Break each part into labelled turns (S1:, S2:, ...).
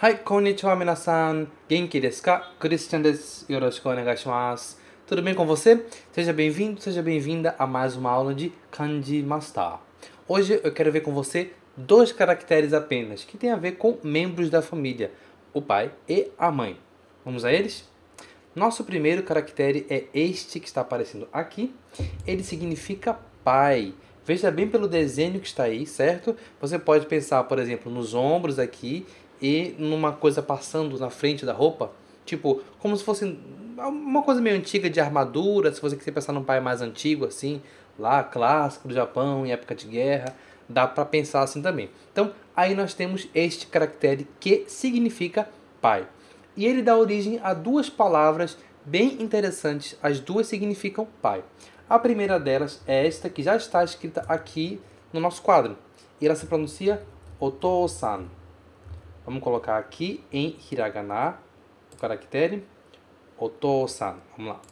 S1: Hai, konnichiwa minasan. Genki desu ka? Christian desu. Yoroshiku onegaishimasu. Tudo bem com você? Seja bem-vindo, seja bem-vinda a mais uma aula de Kanji Master. Hoje eu quero ver com você dois caracteres apenas, que tem a ver com membros da família, o pai e a mãe. Vamos a eles? Nosso primeiro caractere é este que está aparecendo aqui. Ele significa pai. Veja bem pelo desenho que está aí, certo? Você pode pensar, por exemplo, nos ombros aqui e numa coisa passando na frente da roupa. Tipo, como se fosse uma coisa meio antiga de armadura. Se você quiser pensar num pai mais antigo, assim, lá, clássico do Japão, em época de guerra, dá para pensar assim também. Então, aí nós temos este caractere que significa pai. E ele dá origem a duas palavras bem interessantes. As duas significam pai. A primeira delas é esta que já está escrita aqui no nosso quadro. E ela se pronuncia Oto-san. Vamos colocar aqui em hiragana o caractere Oto-san. Vamos lá.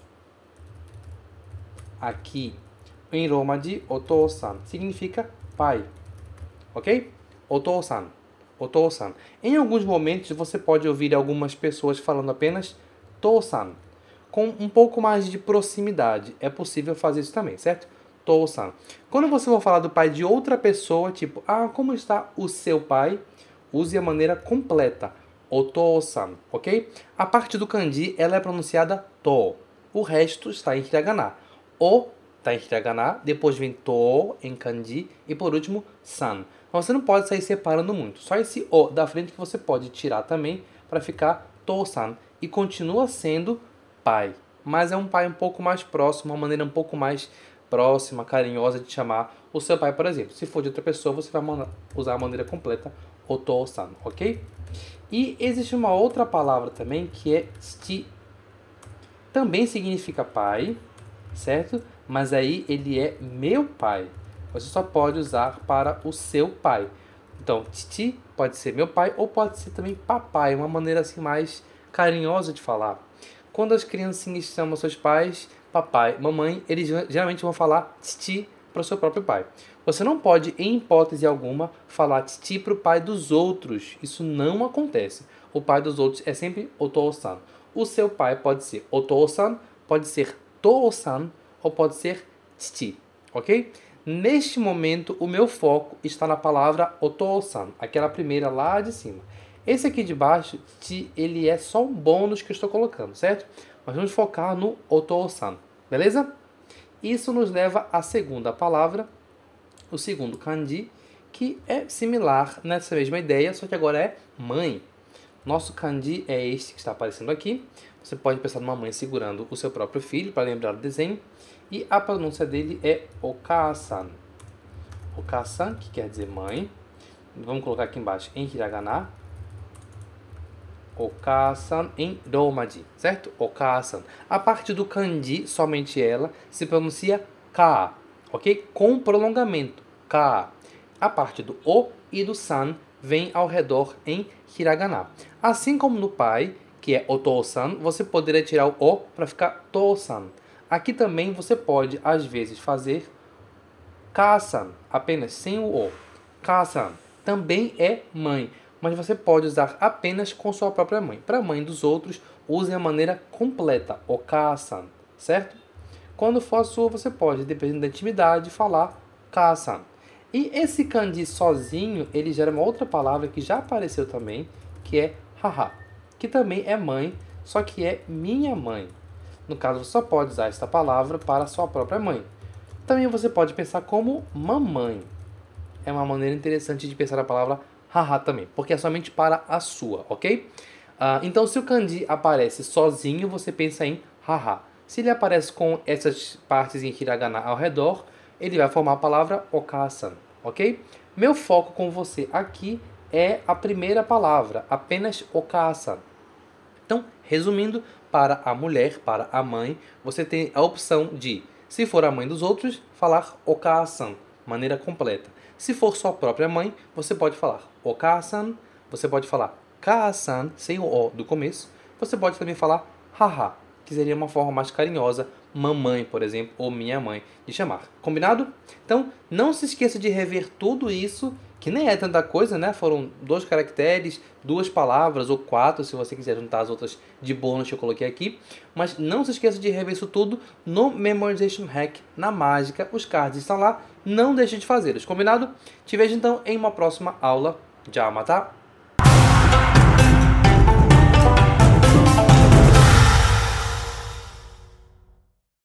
S1: Aqui em Romaji, Oto-san significa pai. Ok? Oto-san. Oto-san. Em alguns momentos você pode ouvir algumas pessoas falando apenas To-san, com um pouco mais de proximidade. É possível fazer isso também, certo? To-san. Quando você for falar do pai de outra pessoa, tipo, como está o seu pai? Use a maneira completa. Oto-san, ok? A parte do kanji, ela é pronunciada to. O resto está em hiragana. O está em hiragana, depois vem to em kanji e por último san. Mas você não pode sair separando muito. Só esse o da frente que você pode tirar também para ficar to-san e continua sendo pai. Mas é um pai um pouco mais próximo, uma maneira um pouco mais próxima, carinhosa de chamar o seu pai, por exemplo. Se for de outra pessoa, você vai usar a maneira completa Oto-san, ok? E existe uma outra palavra também que é tsuchi. Também significa pai, certo? Mas aí ele é meu pai. Você só pode usar para o seu pai. Então, tsuchi pode ser meu pai ou pode ser também papai, uma maneira assim mais carinhosa de falar. Quando as criancinhas chamam seus pais, papai, mamãe, eles geralmente vão falar tsuchi para o seu próprio pai. Você não pode, em hipótese alguma, falar tsuchi para o pai dos outros. Isso não acontece. O pai dos outros é sempre Oto-san. O seu pai pode ser Oto-san, pode ser To-san ou pode ser tsuchi, ok? Neste momento, o meu foco está na palavra Oto-san, aquela primeira lá de cima. Esse aqui de baixo, ele é só um bônus que eu estou colocando, certo? Mas vamos focar no Oto-san, beleza? Isso nos leva à segunda palavra, o segundo kanji, que é similar nessa mesma ideia, só que agora é mãe. Nosso kanji é este que está aparecendo aqui. Você pode pensar numa mãe segurando o seu próprio filho, para lembrar o desenho. E a pronúncia dele é Oka-san. Oka-san, que quer dizer mãe. Vamos colocar aqui embaixo em hiragana. Oka-san em Romaji, certo? Oka-san. A parte do kanji, somente ela, se pronuncia ka, ok? Com prolongamento, ka. A parte do o e do san vem ao redor em hiragana. Assim como no pai, que é Oto-san, você poderia tirar o o para ficar to-san. Aqui também você pode, às vezes, fazer ka-san, apenas sem o o. Ka-san também é mãe, mas você pode usar apenas com sua própria mãe. Para a mãe dos outros, use a maneira completa, Oka-san, certo? Quando for a sua, você pode, dependendo da intimidade, falar ka-san. E esse kanji sozinho, ele gera uma outra palavra que já apareceu também, que é haha, que também é mãe, só que é minha mãe. No caso, você só pode usar esta palavra para a sua própria mãe. Também você pode pensar como mamãe. É uma maneira interessante de pensar a palavra haha também, porque é somente para a sua, ok? Então, se o kanji aparece sozinho, você pensa em haha. Se ele aparece com essas partes em hiragana ao redor, ele vai formar a palavra Oka-san, ok? Meu foco com você aqui é a primeira palavra, apenas Oka-san. Então, resumindo, para a mulher, para a mãe, você tem a opção de, se for a mãe dos outros, falar Oka-san, maneira completa. Se for sua própria mãe, você pode falar Oka-san, você pode falar Ka-san, sem o O do começo. Você pode também falar haha, que seria uma forma mais carinhosa, mamãe, por exemplo, ou minha mãe, de chamar. Combinado? Então, não se esqueça de rever tudo isso que nem é tanta coisa, né? Foram 2 caracteres, 2 palavras ou 4, se você quiser juntar as outras de bônus que eu coloquei aqui. Mas não se esqueça de rever isso tudo no Memorization Hack, na mágica. Os cards estão lá, não deixe de fazê-los, combinado? Te vejo então em uma próxima aula. Tchau, tá?